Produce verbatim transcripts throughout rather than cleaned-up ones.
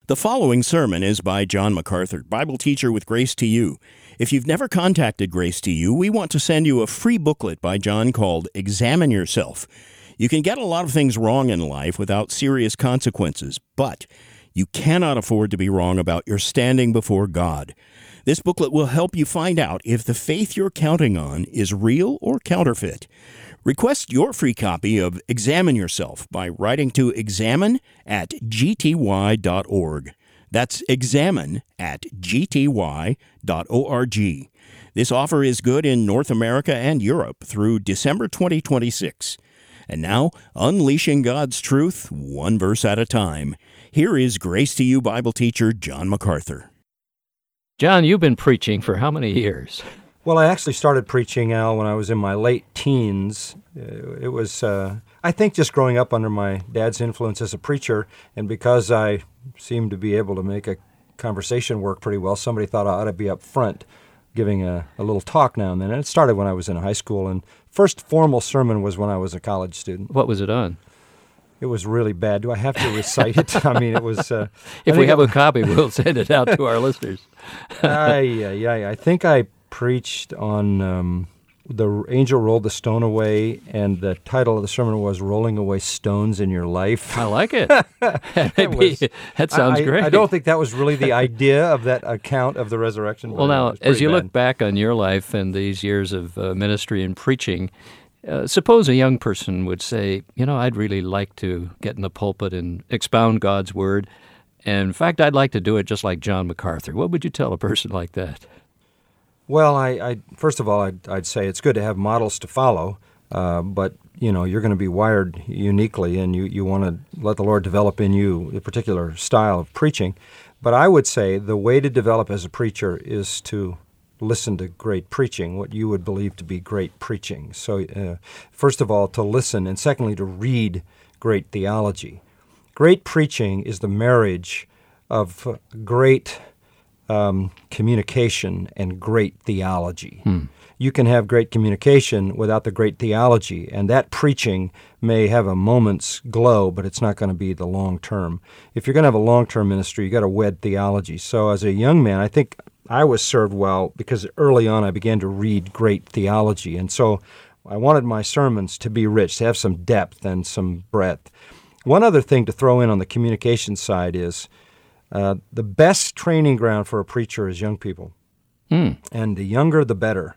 The following sermon is by John MacArthur, Bible teacher with Grace to You. If you've never contacted Grace to You, we want to send you a free booklet by John called Examine Yourself. You can get a lot of things wrong in life without serious consequences, but you cannot afford to be wrong about your standing before God. This booklet will help you find out if the faith you're counting on is real or counterfeit. Request your free copy of Examine Yourself by writing to examine at g t y dot org. That's examine at g t y dot org. This offer is good in North America and Europe through December twenty twenty-six. And now, unleashing God's truth, one verse at a time. Here is Grace to You Bible teacher John MacArthur. John, you've been preaching for how many years? Well, I actually started preaching, Al, when I was in my late teens. It was, uh, I think, just growing up under my dad's influence as a preacher, and because I seemed to be able to make a conversation work pretty well, somebody thought I ought to be up front giving a, a little talk now and then. And it started when I was in high school, and first formal sermon was when I was a college student. What was it on? It was really bad. Do I have to recite it? I mean, it was... Uh, if we have it, a copy, we'll send it out to our listeners. uh, yeah, yeah, I think I preached on um, The Angel Rolled the Stone Away, and the title of the sermon was Rolling Away Stones in Your Life. I like it. that, was, that sounds I, great. I don't think that was really the idea of that account of the resurrection. Well, now, as you bad. look back on your life and these years of uh, ministry and preaching, uh, suppose a young person would say, you know, I'd really like to get in the pulpit and expound God's Word. And in fact, I'd like to do it just like John MacArthur. What would you tell a person like that? Well, I, I first of all, I'd, I'd say it's good to have models to follow, uh, but, you know, you're going to be wired uniquely, and you, you want to let the Lord develop in you a particular style of preaching. But I would say the way to develop as a preacher is to listen to great preaching, what you would believe to be great preaching. So, uh, first of all, to listen, and secondly, to read great theology. Great preaching is the marriage of great Um, communication and great theology. Hmm. You can have great communication without the great theology, and that preaching may have a moment's glow, but it's not going to be the long term. If you're going to have a long-term ministry, you got to wed theology. So as a young man, I think I was served well because early on I began to read great theology, and so I wanted my sermons to be rich, to have some depth and some breadth. One other thing to throw in on the communication side is Uh, the best training ground for a preacher is young people. Mm. And the younger, the better,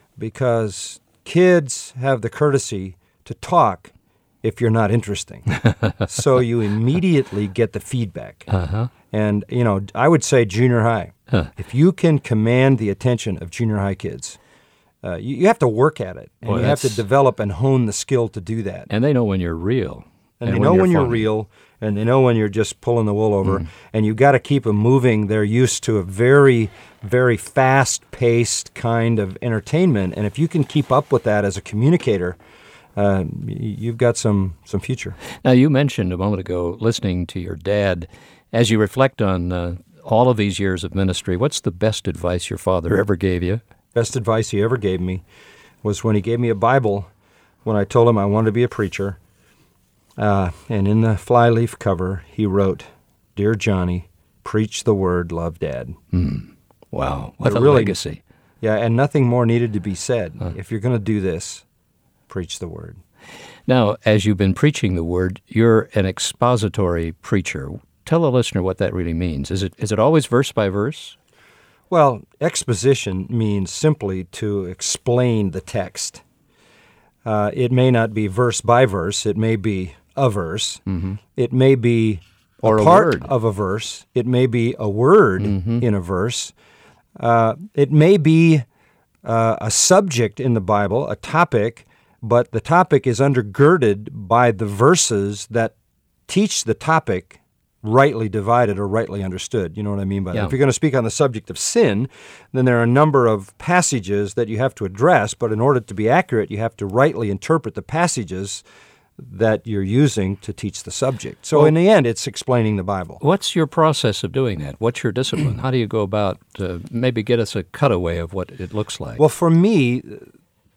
because kids have the courtesy to talk if you're not interesting. So you immediately get the feedback. Uh-huh. And, you know, I would say junior high. Huh. If you can command the attention of junior high kids, uh, you, you have to work at it. And Boy, you have to develop and hone the skill to do that. And they know when you're real. And, and they when know you're when you're funny. real, and they know when you're just pulling the wool over, mm. and you got to keep them moving. They're used to a very, very fast-paced kind of entertainment, and if you can keep up with that as a communicator, uh, you've got some, some future. Now, you mentioned a moment ago listening to your dad. As you reflect on uh, all of these years of ministry, what's the best advice your father ever gave you? Best advice he ever gave me was when he gave me a Bible when I told him I wanted to be a preacher. Uh, and in the flyleaf cover, he wrote, "Dear Johnny, preach the word, love Dad." Mm. Wow, what a a really, legacy. Yeah, and nothing more needed to be said. Huh. If you're going to do this, preach the word. Now, as you've been preaching the word, you're an expository preacher. Tell the listener what that really means. Is it is it always verse by verse? Well, exposition means simply to explain the text. Uh, it may not be verse by verse. It may be a verse. Mm-hmm. It may be or a a part word. of a verse. It may be a word mm-hmm. in a verse. Uh, it may be uh, a subject in the Bible, a topic, but the topic is undergirded by the verses that teach the topic rightly divided or rightly understood. You know what I mean by yeah. that? If you're going to speak on the subject of sin, then there are a number of passages that you have to address, but in order to be accurate, you have to rightly interpret the passages that you're using to teach the subject. So well, in the end, it's explaining the Bible. What's your process of doing that? What's your discipline? How do you go about, uh, maybe get us a cutaway of what it looks like? Well, for me,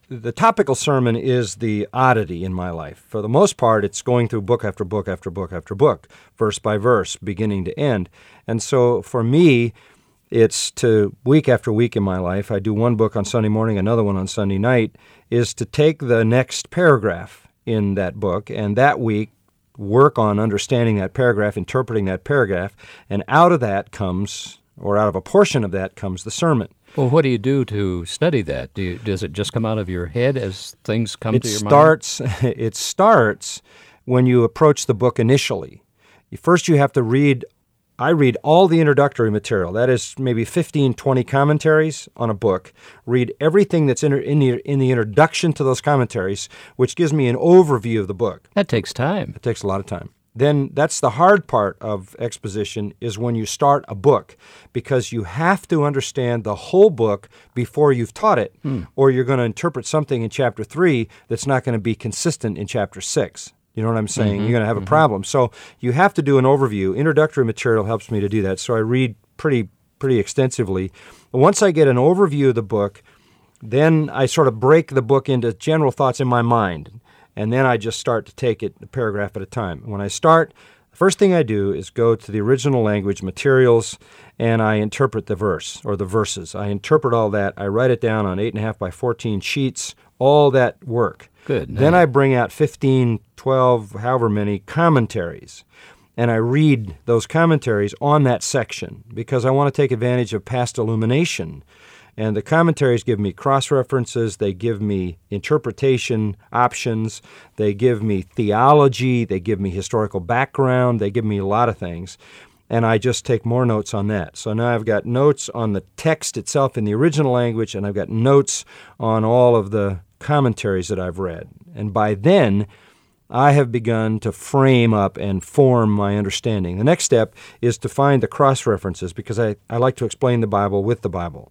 the topical sermon is the oddity in my life. For the most part, it's going through book after book after book after book, verse by verse, beginning to end. And so for me, it's to, week after week in my life, I do one book on Sunday morning, another one on Sunday night, is to take the next paragraph in that book, and that week work on understanding that paragraph, interpreting that paragraph, and out of that comes, or out of a portion of that comes the sermon. Well, what do you do to study that? Do you, does it just come out of your head as things come It to your starts, mind? It starts when you approach the book initially. First you have to read, I read all the introductory material. That is maybe fifteen, twenty commentaries on a book. Read everything that's in, in, the, in the introduction to those commentaries, which gives me an overview of the book. That takes time. It takes a lot of time. Then that's the hard part of exposition, is when you start a book, because you have to understand the whole book before you've taught it, mm. or you're going to interpret something in chapter three that's not going to be consistent in chapter six. You know what I'm saying? Mm-hmm. You're going to have mm-hmm. a problem. So you have to do an overview. Introductory material helps me to do that. So I read pretty pretty extensively. Once I get an overview of the book, then I sort of break the book into general thoughts in my mind. And then I just start to take it a paragraph at a time. When I start, the first thing I do is go to the original language materials, and I interpret the verse or the verses. I interpret all that. I write it down on eight and a half by fourteen sheets, all that work. Good. Nice. Then I bring out fifteen, twelve, however many commentaries, and I read those commentaries on that section because I want to take advantage of past illumination. And the commentaries give me cross-references, they give me interpretation options, they give me theology, they give me historical background, they give me a lot of things. And I just take more notes on that. So now I've got notes on the text itself in the original language, and I've got notes on all of the commentaries that I've read. And by then, I have begun to frame up and form my understanding. The next step is to find the cross-references, because I, I like to explain the Bible with the Bible.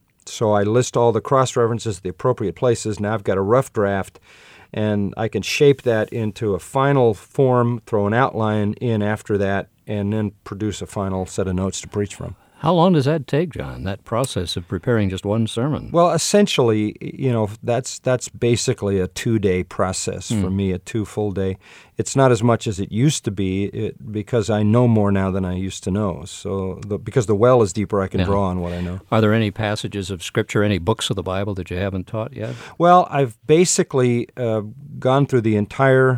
So I list all the cross-references at the appropriate places. Now I've got a rough draft, and I can shape that into a final form, throw an outline in after that, and then produce a final set of notes to preach from. How long does that take, John, that process of preparing just one sermon? Well, essentially, you know, that's that's basically a two-day process mm. for me, a two full day. It's not as much as it used to be it, because I know more now than I used to know. So the, because the well is deeper, I can yeah. draw on what I know. Are there any passages of Scripture, any books of the Bible that you haven't taught yet? Well, I've basically uh, gone through the entire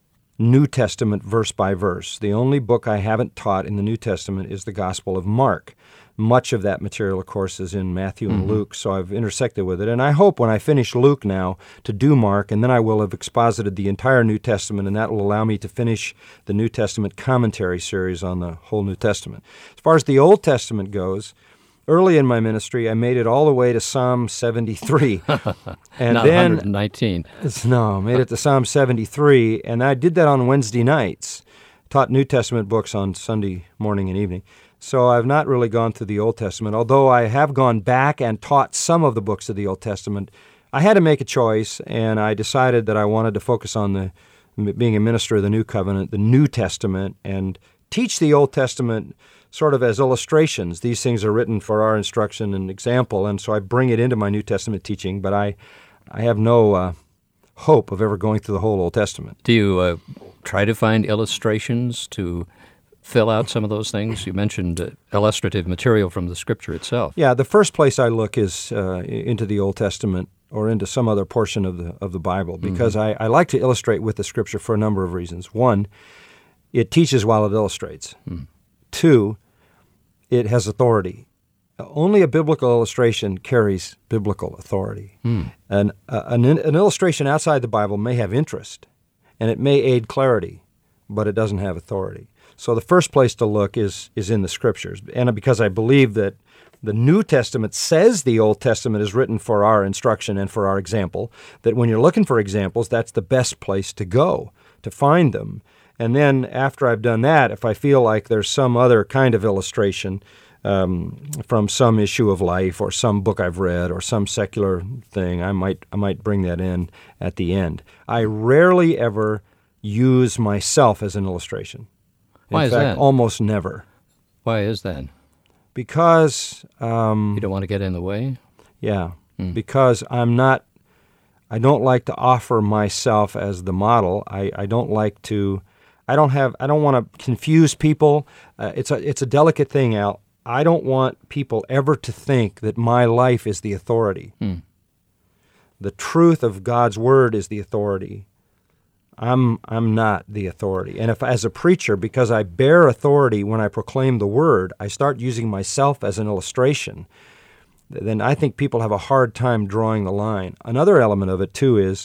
New Testament verse by verse. The only book I haven't taught in the New Testament is the Gospel of Mark. Much of that material, of course, is in Matthew and mm-hmm. Luke, so I've intersected with it. And I hope when I finish Luke now to do Mark, and then I will have exposited the entire New Testament, and that will allow me to finish the New Testament commentary series on the whole New Testament. As far as the Old Testament goes, early in my ministry, I made it all the way to Psalm seventy-three. And Not then, one hundred nineteen. No, made it to Psalm seventy-three, and I did that on Wednesday nights. Taught New Testament books on Sunday morning and evening. So I've not really gone through the Old Testament, although I have gone back and taught some of the books of the Old Testament. I had to make a choice, and I decided that I wanted to focus on the being a minister of the New Covenant, the New Testament, and teach the Old Testament sort of as illustrations. These things are written for our instruction and example, and so I bring it into my New Testament teaching, but I, I have no uh, hope of ever going through the whole Old Testament. Do you uh, try to find illustrations to fill out some of those things? You mentioned uh, illustrative material from the Scripture itself. Yeah, the first place I look is uh, into the Old Testament or into some other portion of the of the Bible, because mm-hmm. I, I like to illustrate with the Scripture for a number of reasons. One, it teaches while it illustrates. Mm. Two, it has authority. Only a biblical illustration carries biblical authority. Mm. And uh, an, an illustration outside the Bible may have interest, and it may aid clarity, but it doesn't have authority. So the first place to look is is in the Scriptures. And because I believe that the New Testament says the Old Testament is written for our instruction and for our example, that when you're looking for examples, that's the best place to go to find them. And then after I've done that, if I feel like there's some other kind of illustration um, from some issue of life or some book I've read or some secular thing, I might I might bring that in at the end. I rarely ever use myself as an illustration. In Why is fact, that? Almost never. Why is that? Because um, you don't want to get in the way? Yeah, mm. because I'm not I don't like to offer myself as the model. I, I don't like to, I don't have, I don't want to confuse people. Uh, it's a, it's a delicate thing, Al. I don't want people ever to think that my life is the authority. Hmm. The truth of God's Word is the authority. I'm I'm not the authority. And if as a preacher, because I bear authority when I proclaim the Word, I start using myself as an illustration, then I think people have a hard time drawing the line. Another element of it, too, is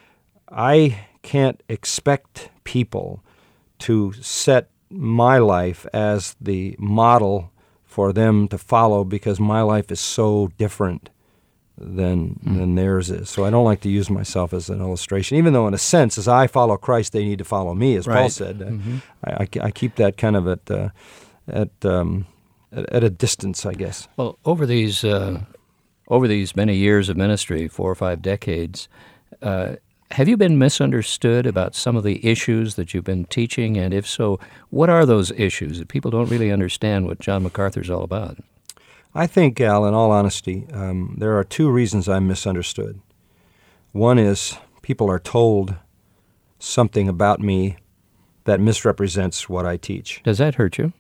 I can't expect people to set my life as the model for them to follow because my life is so different than mm. than theirs is. So I don't like to use myself as an illustration, even though in a sense, as I follow Christ, they need to follow me, as right. Paul said. Mm-hmm. I, I, I keep that kind of at uh, at, um, at at a distance, I guess. Well, over these uh, over these many years of ministry, four or five decades, uh, have you been misunderstood about some of the issues that you've been teaching? And if so, what are those issues that people don't really understand what John MacArthur's all about? I think, Al, in all honesty, um, there are two reasons I'm misunderstood. One is people are told something about me that misrepresents what I teach. Does that hurt you?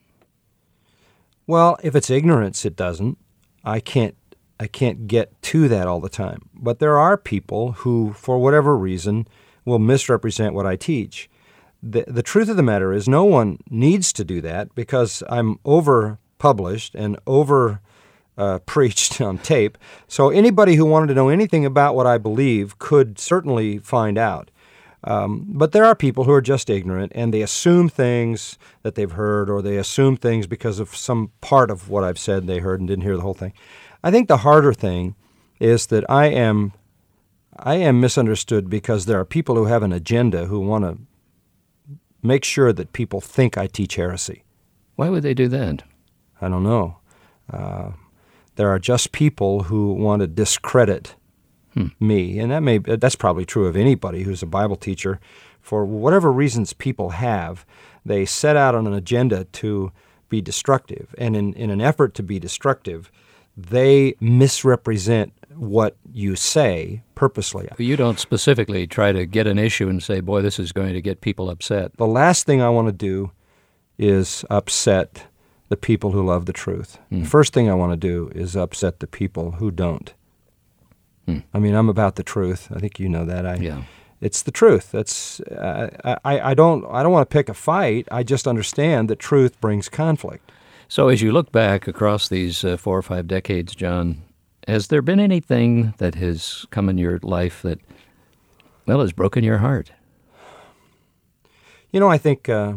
Well, if it's ignorance, it doesn't. I can't I can't get to that all the time. But there are people who, for whatever reason, will misrepresent what I teach. The, the truth of the matter is no one needs to do that because I'm over-published and over uh, preached on tape. So anybody who wanted to know anything about what I believe could certainly find out. Um, but there are people who are just ignorant, and they assume things that they've heard, or they assume things because of some part of what I've said they heard and didn't hear the whole thing. I think the harder thing is that I am I am misunderstood because there are people who have an agenda who want to make sure that people think I teach heresy. Why would they do that? I don't know. Uh, there are just people who want to discredit hmm. me, and that may that's probably true of anybody who's a Bible teacher. For whatever reasons people have, they set out on an agenda to be destructive, and in, in an effort to be destructive, they misrepresent what you say purposely. You don't specifically try to get an issue and say, boy, this is going to get people upset. The last thing I want to do is upset the people who love the truth. Mm. The first thing I want to do is upset the people who don't. Mm. I mean, I'm about the truth. I think you know that. I, yeah. It's the truth. That's uh, I, I don't I don't want to pick a fight. I just understand that truth brings conflict. So as you look back across these uh, four or five decades, John, has there been anything that has come in your life that, well, has broken your heart? You know, I think uh,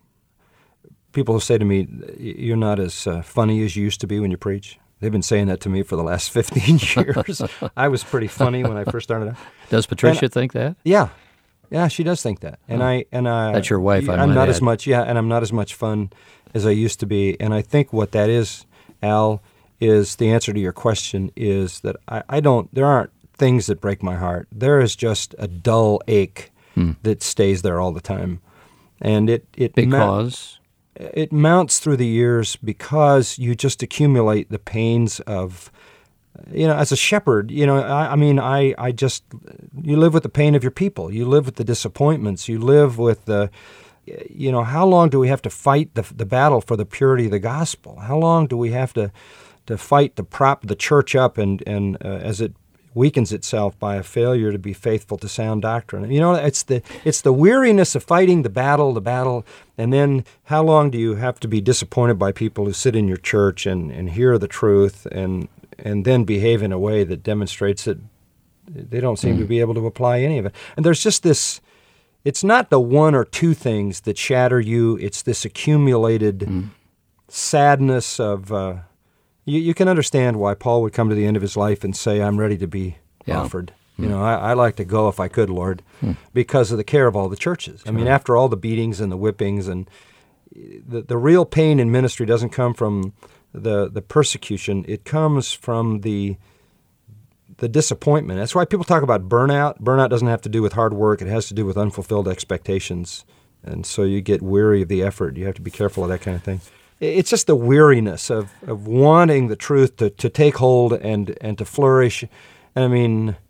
people who say to me, you're not as uh, funny as you used to be when you preach. They've been saying that to me for the last fifteen years. I was pretty funny when I first started out. Does Patricia and, think that? Yeah. Yeah, she does think that. And oh. I and I That's your wife, I I'm not add. as much yeah, and I'm not as much fun as I used to be. And I think what that is, Al, is the answer to your question is that I, I don't there aren't things that break my heart. There is just a dull ache hmm. that stays there all the time. And it, it Because ma- it mounts through the years because you just accumulate the pains of You know, as a shepherd, you know, I, I mean, I, I just, you live with the pain of your people. You live with the disappointments. You live with the, you know, how long do we have to fight the the battle for the purity of the gospel? How long do we have to to fight to prop the church up and, and uh, as it weakens itself by a failure to be faithful to sound doctrine? You know, it's the it's the weariness of fighting the battle, the battle, and then how long do you have to be disappointed by people who sit in your church and, and hear the truth and and then behave in a way that demonstrates that they don't seem mm. to be able to apply any of it. And there's just this, it's not the one or two things that shatter you, it's this accumulated mm. sadness of, uh, you, you can understand why Paul would come to the end of his life and say, I'm ready to be yeah. offered. Mm. You know, I, I like to go if I could, Lord, mm. because of the care of all the churches. Sure. I mean, after all the beatings and the whippings, and the, the real pain in ministry doesn't come from the the persecution, it comes from the the disappointment. That's why people talk about burnout. Burnout doesn't have to do with hard work. It has to do with unfulfilled expectations. And so you get weary of the effort. You have to be careful of that kind of thing. It's just the weariness of, of wanting the truth to, to take hold and, and to flourish. And I mean,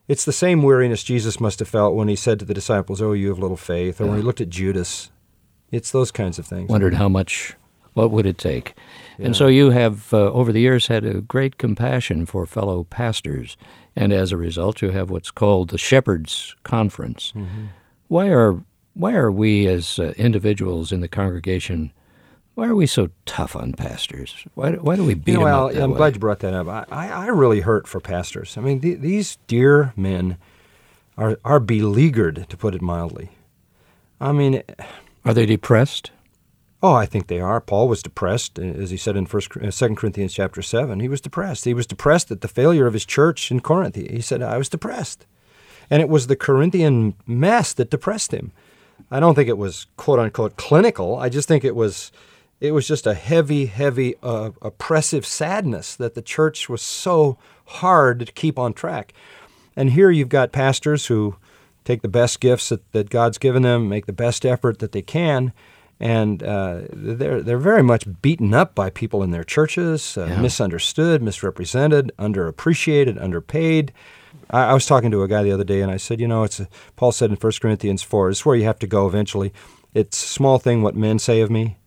It's the same weariness Jesus must have felt when he said to the disciples, "Oh, you have little faith," or Yeah. when he looked at Judas. It's those kinds of things. Wondered how much, what would it take? Yeah. And so you have, uh, over the years, had a great compassion for fellow pastors, and as a result, you have what's called the Shepherds Conference. Mm-hmm. Why are why are we as uh, individuals in the congregation, why are we so tough on pastors? Why, why do we beat You know, them Al, up that I'm way? glad you brought that up. I, I, I really hurt for pastors. I mean, th- these dear men are are beleaguered, to put it mildly. I mean, Are they depressed? oh, I think they are. Paul was depressed, as he said in First, uh, Second Corinthians chapter seven. He was depressed. He was depressed at the failure of his church in Corinth. He, he said, "I was depressed," and it was the Corinthian mess that depressed him. I don't think it was quote unquote clinical. I just think it was. It was just a heavy, heavy, uh, oppressive sadness that the church was so hard to keep on track. And here you've got pastors who take the best gifts that, that God's given them, make the best effort that they can, and uh, they're they're very much beaten up by people in their churches, uh, Yeah. misunderstood, misrepresented, underappreciated, underpaid. I, I was talking to a guy the other day, and I said, you know, it's a, Paul said in First Corinthians four, it's where you have to go eventually. It's a small thing what men say of me.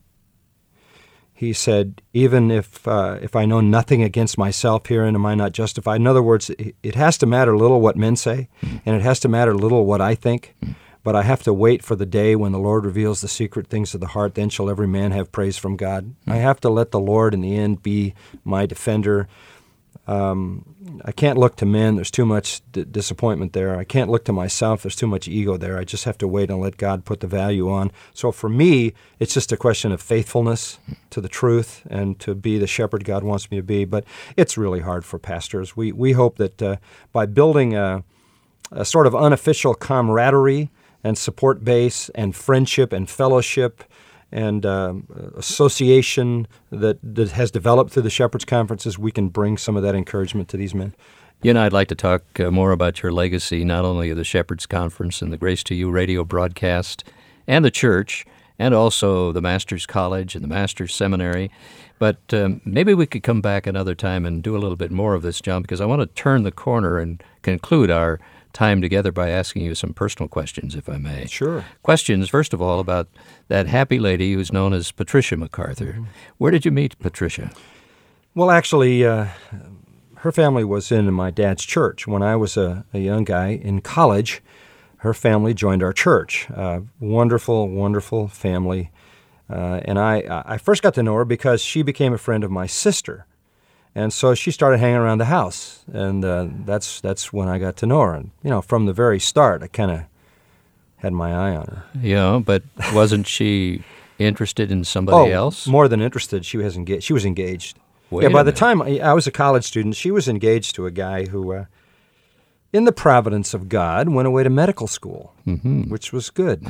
He said, even if uh, if I know nothing against myself herein, am I not justified? In other words, it, it has to matter little what men say, mm. and it has to matter little what I think, mm. but I have to wait for the day when the Lord reveals the secret things of the heart. Then shall every man have praise from God. Mm. I have to let the Lord in the end be my defender. Um, I can't look to men. There's too much d- disappointment there. I can't look to myself. There's too much ego there. I just have to wait and let God put the value on. So for me, it's just a question of faithfulness to the truth and to be the shepherd God wants me to be. But it's really hard for pastors. We we hope that uh, by building a, a sort of unofficial camaraderie and support base and friendship and fellowship and uh, association that, that has developed through the Shepherds Conferences, we can bring some of that encouragement to these men. You know, I'd like to talk uh, more about your legacy, not only of the Shepherds Conference and the Grace to You radio broadcast and the church, and also the Master's College and the Master's Seminary. But um, maybe we could come back another time and do a little bit more of this, John, because I want to turn the corner and conclude our time together by asking you some personal questions, if I may. Sure. Questions, first of all, about that happy lady who's known as Patricia MacArthur. Mm-hmm. Where did you meet Patricia? Well, actually, uh, her family was in my dad's church. When I was a, a young guy in college, her family joined our church. Uh, wonderful, wonderful family. Uh, and I, I first got to know her because she became a friend of my sister. And so she started hanging around the house, and uh, that's that's when I got to know her. And you know, from the very start, I kind of had my eye on her. Yeah, but wasn't she interested in somebody oh, else? More than interested, she was engaged. She was engaged. Wait yeah, by a the minute. time I, I was a college student, she was engaged to a guy who, uh, in the providence of God, went away to medical school, mm-hmm. which was good.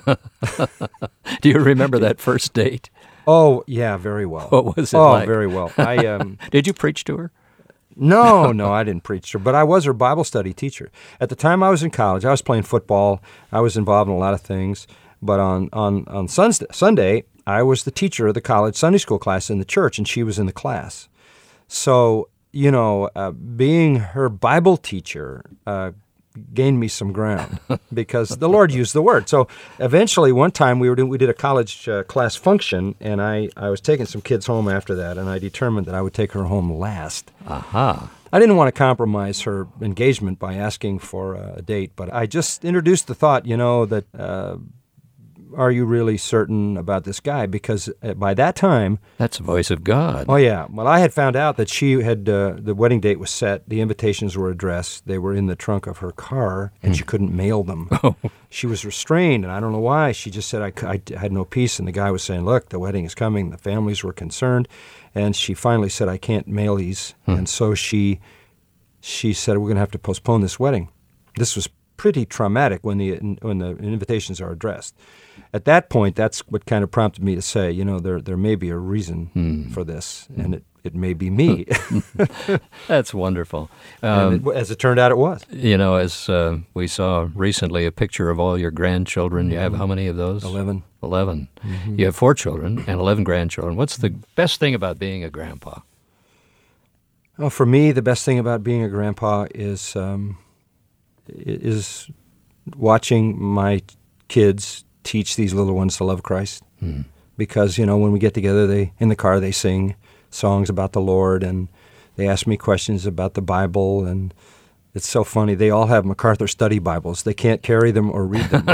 Do you remember that first date? Oh, yeah, very well. What was it oh, like? very well. I um, Did you preach to her? No, no, I didn't preach to her, but I was her Bible study teacher. At the time I was in college, I was playing football. I was involved in a lot of things. But on, on, on Sunday, Sunday, I was the teacher of the college Sunday school class in the church, and she was in the class. So, you know, uh, being her Bible teacher uh, gained me some ground because the Lord used the word. So eventually, one time we were doing, we did a college uh, class function, and I, I was taking some kids home after that, and I determined that I would take her home last. Aha. I didn't want to compromise her engagement by asking for a date, but I just introduced the thought, you know, that uh, are you really certain about this guy? Because by that time... That's the voice of God. Oh, yeah. Well, I had found out that she had, uh, the wedding date was set, the invitations were addressed, they were in the trunk of her car, and she couldn't mail them. Oh. She was restrained, and I don't know why. She just said, I, I had no peace, and the guy was saying, look, the wedding is coming, the families were concerned, and she finally said, I can't mail these, hmm. and so she, she said, we're going to have to postpone this wedding. This was pretty traumatic when the when the invitations are addressed. At that point, that's what kind of prompted me to say, you know, there there may be a reason hmm. for this, and it, it may be me. That's wonderful. Um, and it, as it turned out, it was. You know, as uh, we saw recently a picture of all your grandchildren. You have how many of those? Eleven. Eleven. Mm-hmm. You have four children and eleven grandchildren. What's the best thing about being a grandpa? Well, for me, the best thing about being a grandpa is... Um, is watching my kids teach these little ones to love Christ. Mm. Because, you know, when we get together, they in the car, they sing songs about the Lord, and they ask me questions about the Bible, and it's so funny. They all have MacArthur Study Bibles. They can't carry them or read them.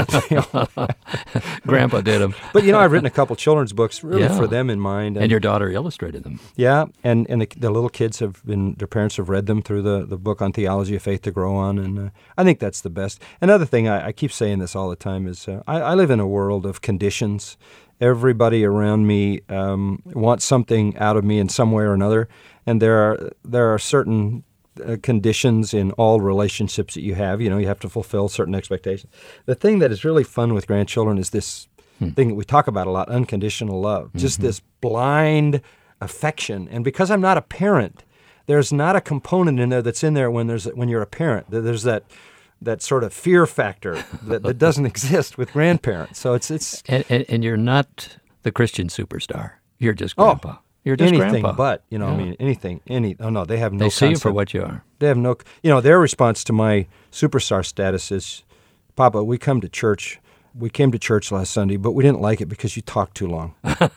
Grandpa did them. But, you know, I've written a couple children's books really yeah. for them in mind. And, and your daughter illustrated them. Yeah, and, and the, the little kids have been, their parents have read them through the, the book on Theology of Faith to Grow On, and uh, I think that's the best. Another thing, I, I keep saying this all the time, is uh, I, I live in a world of conditions. Everybody around me um, wants something out of me in some way or another, and there are there are certain uh, conditions in all relationships that you have. You know, you have to fulfill certain expectations. The thing that is really fun with grandchildren is this hmm. thing that we talk about a lot: unconditional love. Mm-hmm. Just this blind affection. And because I'm not a parent, there's not a component in there that's in there when there's when you're a parent. There's that. that sort of fear factor that, that doesn't exist with grandparents. So it's it's and, and, and you're not the Christian superstar. You're just grandpa. Oh, you're just anything grandpa. But, you know, yeah. I mean, anything, any, oh no, they have no They see concept. you for what you are. They have no, you know, their response to my superstar status is, Papa, we come to church, we came to church last Sunday, but we didn't like it because you talked too long.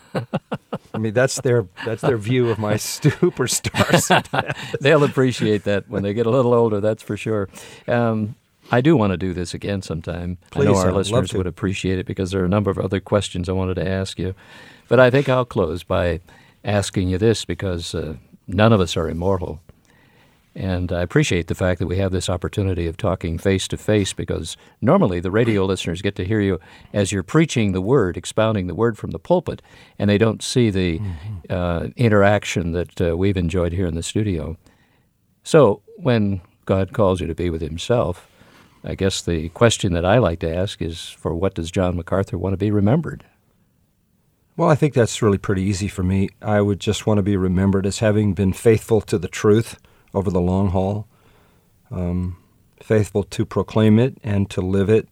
I mean, that's their that's their view of my superstar status. They'll appreciate that when they get a little older, that's for sure. Um, I do want to do this again sometime. Please, I know our I'd love listeners to. would appreciate it because there are a number of other questions I wanted to ask you. But I think I'll close by asking you this because uh, none of us are immortal. And I appreciate the fact that we have this opportunity of talking face-to-face because normally the radio listeners get to hear you as you're preaching the Word, expounding the Word from the pulpit, and they don't see the mm-hmm. uh, interaction that uh, we've enjoyed here in the studio. So when God calls you to be with Himself, I guess the question that I like to ask is, for what does John MacArthur want to be remembered? Well, I think that's really pretty easy for me. I would just want to be remembered as having been faithful to the truth over the long haul, um, faithful to proclaim it and to live it.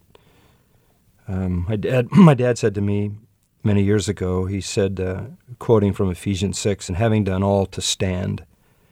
Um, my dad, my dad said to me many years ago, he said, uh, quoting from Ephesians six, and having done all to stand,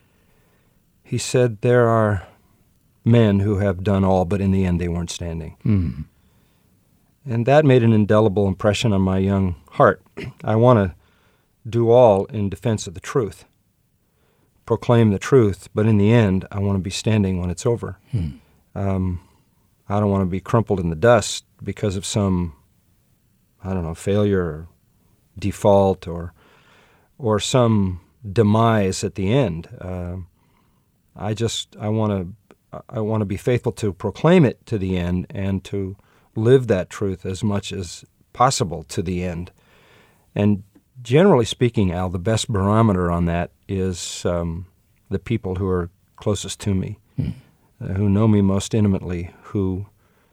he said, there are men who have done all, but in the end they weren't standing. Mm. And that made an indelible impression on my young heart. I want to do all in defense of the truth, proclaim the truth, but in the end, I want to be standing when it's over. Mm. Um, I don't want to be crumpled in the dust because of some, I don't know, failure or default or or some demise at the end. Uh, I just, I want to I want to be faithful to proclaim it to the end and to live that truth as much as possible to the end. And generally speaking, Al, the best barometer on that is um, the people who are closest to me, hmm. uh, who know me most intimately, who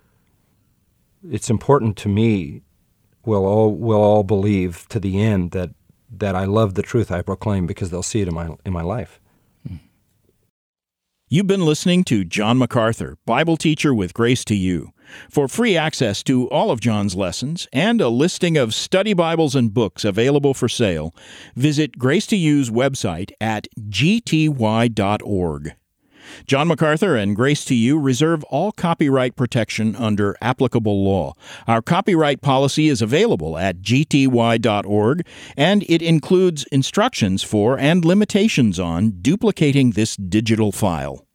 it's important to me will all will all believe to the end that that I love the truth I proclaim because they'll see it in my in my life. Hmm. You've been listening to John MacArthur, Bible teacher with Grace to You. For free access to all of John's lessons and a listing of study Bibles and books available for sale, visit Grace to You's website at g t y dot org. John MacArthur and Grace to You reserve all copyright protection under applicable law. Our copyright policy is available at g t y dot org, and it includes instructions for and limitations on duplicating this digital file.